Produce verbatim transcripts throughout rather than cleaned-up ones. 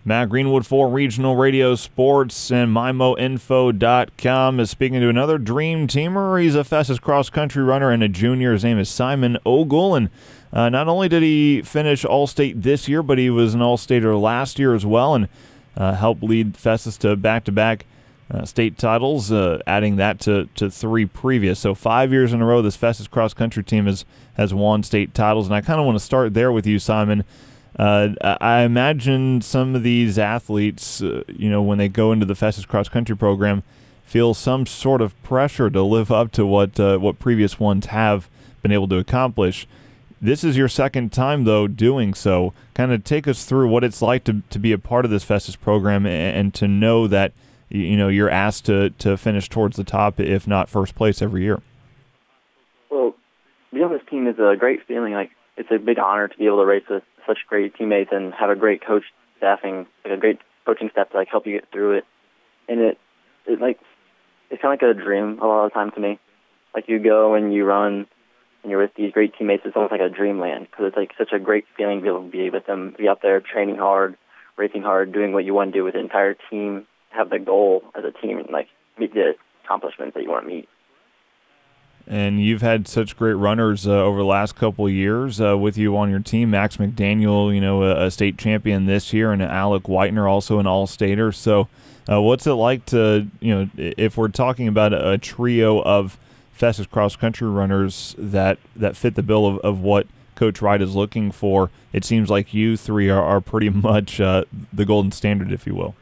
Matt Greenwood for Regional Radio Sports and my mo info dot com is speaking to another dream teamer. He's a fastest cross-country runner and a junior. His name is Simon Ogle, and uh, not only did he finish All-State this year, but he was an All-Stater last year as well, and uh, helped lead Festus to back-to-back uh, state titles, uh, adding that to, to three previous. So five years in a row, this Festus cross-country team has, has won state titles, and I kind of want to start there with you, Simon. Uh, I imagine some of these athletes, uh, you know, when they go into the Festus Cross Country program, feel some sort of pressure to live up to what uh, what previous ones have been able to accomplish. This is your second time, though, doing so. Kind of take us through what it's like to to be a part of this Festus program and, and to know that, you know, you're asked to, to finish towards the top, if not first place, every year. Well, being on this team is a great feeling. Like, it's a big honor to be able to race with such great teammates and have a great coach staffing, like a great coaching staff to like help you get through it. And it, it like, it's kind of like a dream a lot of the time to me. Like, you go and you run and you're with these great teammates. It's almost like a dreamland because it's like such a great feeling to be able to be with them, be out there training hard, racing hard, doing what you want to do with the entire team, have the goal as a team and like meet the accomplishments that you want to meet. And you've had such great runners uh, over the last couple of years uh, with you on your team. Max McDaniel, you know, a, a state champion this year, and Alec Whitener, also an All-Stater. So uh, what's it like to, you know, if we're talking about a, a trio of Festus cross-country runners that, that fit the bill of, of what Coach Wright is looking for, it seems like you three are, are pretty much uh, the golden standard, if you will.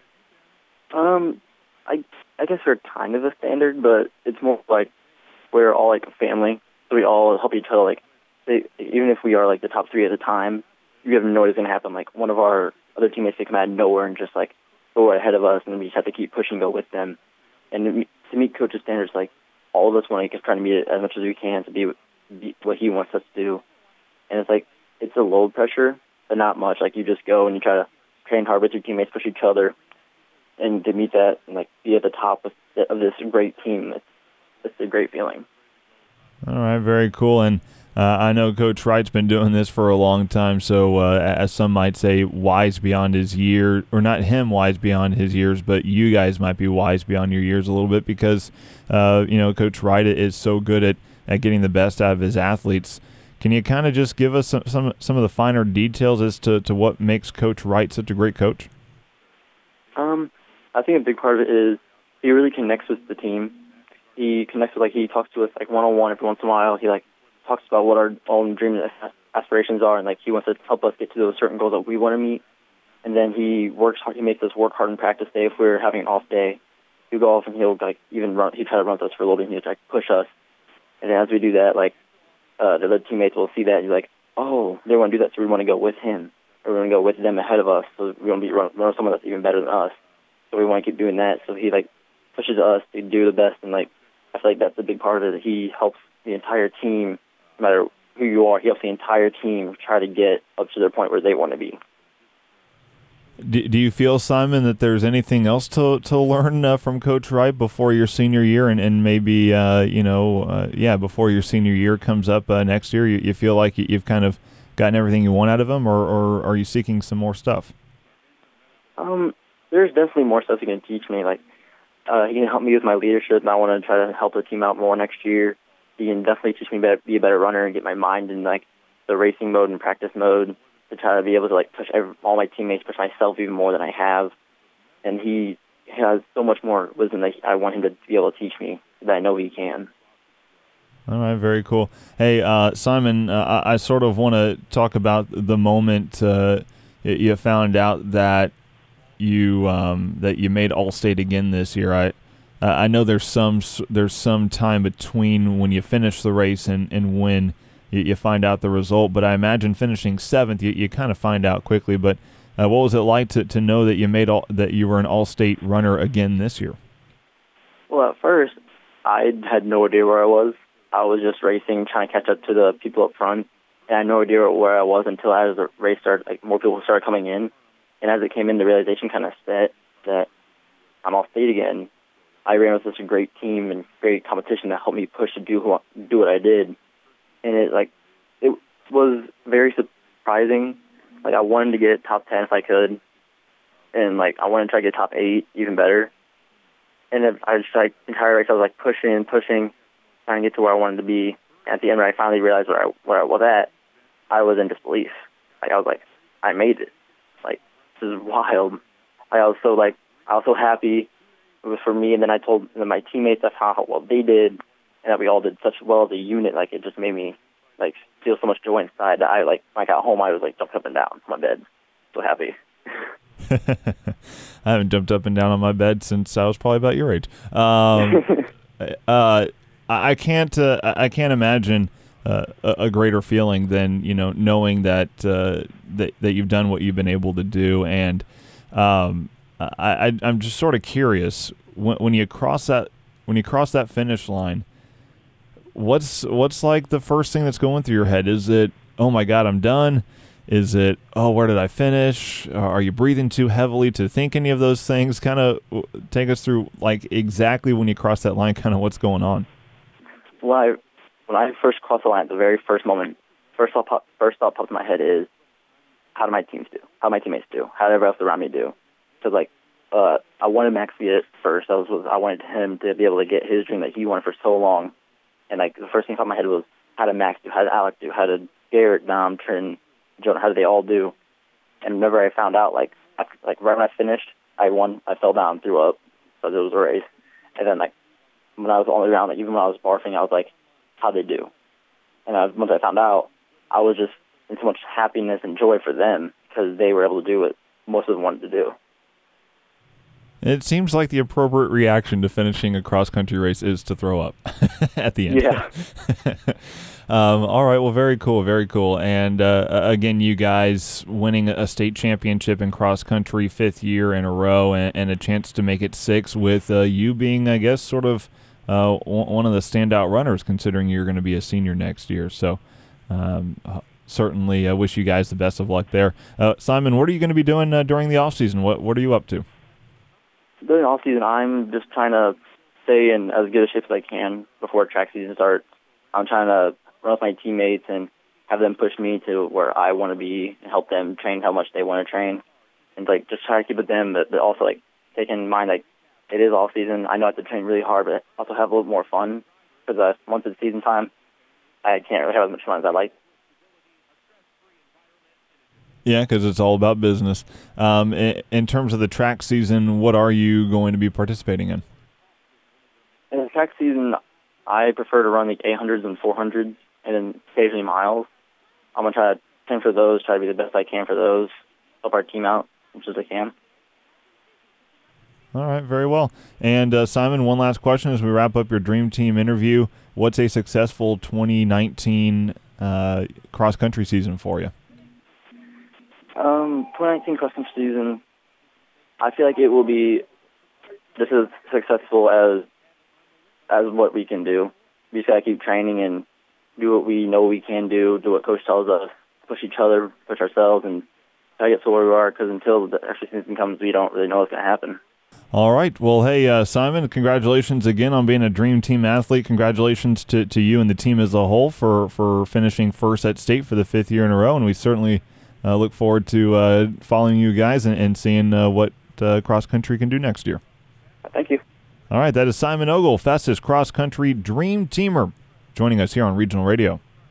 Um, I, I guess we're kind of a standard, but it's more like we're all like a family, so we all help each other. Like, they, even if we are like the top three at a time, you have no idea what's going to happen. Like, one of our other teammates may come out of nowhere and just like go ahead of us, and we just have to keep pushing, go with them. And to meet Coach's standards, like, all of us want to try to meet it as much as we can to be, be what he wants us to do. And it's like, it's a low pressure, but not much. Like, you just go and you try to train hard with your teammates, push each other, and to meet that and like be at the top of, of this great team. It's, it's a great feeling. All right, very cool. And uh, I know Coach Wright's been doing this for a long time, so uh, as some might say, wise beyond his year, or not him wise beyond his years, but you guys might be wise beyond your years a little bit because, uh, you know, Coach Wright is so good at, at getting the best out of his athletes. Can you kind of just give us some, some some of the finer details as to, to what makes Coach Wright such a great coach? Um, I think a big part of it is he really connects with the team. He connects with, like, he talks to us, like, one-on-one every once in a while. He, like, talks about what our own dreams and aspirations are, and, like, he wants to help us get to those certain goals that we want to meet. And then he works hard. He makes us work hard in practice day. If we're having an off day, he'll go off and he'll, like, even run. He'll try to run with us for a little bit, and he'll, like, push us. And then as we do that, like, uh, the other teammates will see that and be like, oh, they want to do that, so we want to go with him. Or we want to go with them ahead of us, so we want to be run, run someone that's even better than us. So we want to keep doing that. So he, like, pushes us to do the best, and, like, I feel like that's a big part of it. He helps the entire team, no matter who you are, he helps the entire team try to get up to their point where they want to be. Do, do you feel, Simon, that there's anything else to to learn uh, from Coach Wright before your senior year, and, and maybe, uh, you know, uh, yeah, before your senior year comes up uh, next year, you, you feel like you've kind of gotten everything you want out of him, or, or are you seeking some more stuff? Um, there's definitely more stuff he can teach me, like, Uh, he can help me with my leadership, and I want to try to help the team out more next year. He can definitely teach me to be a better runner and get my mind in, like, the racing mode and practice mode to try to be able to, like, push every, all my teammates, push myself even more than I have. And he has so much more wisdom that I want him to be able to teach me that I know he can. All right, very cool. Hey, uh, Simon, uh, I, I sort of want to talk about the moment uh, you found out that you um, that you made All-State again this year. I uh, I know there's some there's some time between when you finish the race and, and when you, you find out the result, but I imagine finishing seventh, you, you kind of find out quickly. But uh, what was it like to, to know that you made all, that you were an All-State runner again this year? Well, at first, I had no idea where I was. I was just racing, trying to catch up to the people up front, and I had no idea where I was until as the race started, like, more people started coming in. And as it came in, the realization kind of set that I'm All-State again. I ran with such a great team and great competition that helped me push to do who, do what I did. And it like it was very surprising. Like, I wanted to get top ten if I could, and like I wanted to try to get top eight, even better. And then I just like the entire race I was like pushing and pushing, trying to get to where I wanted to be. And at the end, when I finally realized where I where I was at, I was in disbelief. Like I was like, I made it. Like this is wild. Like, I was so like I was so happy. It was for me, and then I told and then my teammates that's how, how well they did, and that we all did such well as a unit. Like it just made me like feel so much joy inside that I like when I got home I was like jumping up and down on my bed, so happy. I haven't jumped up and down on my bed since I was probably about your age. Um, uh, I can't uh, I can't imagine uh, a, a greater feeling than you know knowing that uh, that that you've done what you've been able to do, and um, I, I I'm just sort of curious when when you cross that when you cross that finish line. What's what's like the first thing that's going through your head? Is it, oh my God, I'm done? Is it, oh, where did I finish? Are you breathing too heavily to think any of those things? Kind of take us through, like, exactly when you cross that line, kind of what's going on. When I when I first crossed the line, the very first moment, first thought pop, first thought popped in my head is, how do my teams do? How do my teammates do? How did everyone else around me do? Because like, uh, I wanted Max to get it first. I was I wanted him to be able to get his dream that he wanted for so long. And like the first thing that popped in my head was, how did Max do? How did Alec do? How did Garrett, Dom, Trent, Jonah, how did they all do? And whenever I found out, like, I, like right when I finished, I won. I fell down, threw up, because it was a race. And then, like, when I was on the ground, like, even when I was barfing, I was like, how'd they do? And I, once I found out, I was just in so much happiness and joy for them because they were able to do what most of them wanted to do. It seems like the appropriate reaction to finishing a cross-country race is to throw up at the end. Yeah. um, all right. Well, very cool. Very cool. And, uh, again, you guys winning a state championship in cross-country fifth year in a row and, and a chance to make it six with uh, you being, I guess, sort of uh, one of the standout runners considering you're going to be a senior next year. So um, certainly I wish you guys the best of luck there. Uh, Simon, what are you going to be doing uh, during the offseason? What, what are you up to? During off season, I'm just trying to stay in as good a shape as I can before track season starts. I'm trying to run with my teammates and have them push me to where I want to be and help them train how much they want to train, and like just try to keep with them, but, but also like take in mind like it is off season. I know I have to train really hard, but also have a little more fun because uh, once it's season time, I can't really have as much fun as I like. Yeah, because it's all about business. Um, in, in terms of the track season, what are you going to be participating in? In the track season, I prefer to run the eight hundreds and four hundreds and then occasionally miles. I'm going to try to train for those, try to be the best I can for those, help our team out as much as I can. All right, very well. And, uh, Simon, one last question as we wrap up your Dream Team interview. What's a successful twenty nineteen uh, cross-country season for you? Um, twenty nineteen cross-country season, I feel like it will be just as successful as as what we can do. We just got to keep training and do what we know we can do, do what Coach tells us, push each other, push ourselves, and try to get to where we are, because until the extra season comes, we don't really know what's going to happen. All right. Well, hey, uh, Simon, congratulations again on being a Dream Team athlete. Congratulations to, to you and the team as a whole for, for finishing first at state for the fifth year in a row, and we certainly uh, look forward to uh, following you guys and, and seeing uh, what uh, cross-country can do next year. Thank you. All right. That is Simon Ogle, fastest cross-country Dream Teamer, joining us here on Regional Radio.